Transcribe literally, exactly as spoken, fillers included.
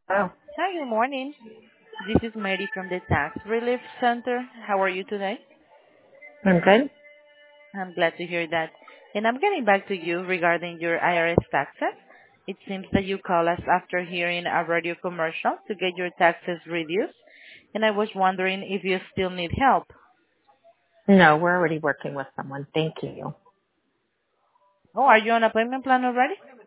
Oh, Hi, good morning. This is Mary from the Tax Relief Center. How are you today? I'm good. I'm glad to hear that. And I'm getting back to you regarding your I R S taxes. It seems that you called us after hearing a radio commercial to get your taxes reduced, and I was wondering if you still need help. No, we're already working with someone. Thank you. Oh, are you on appointment plan already?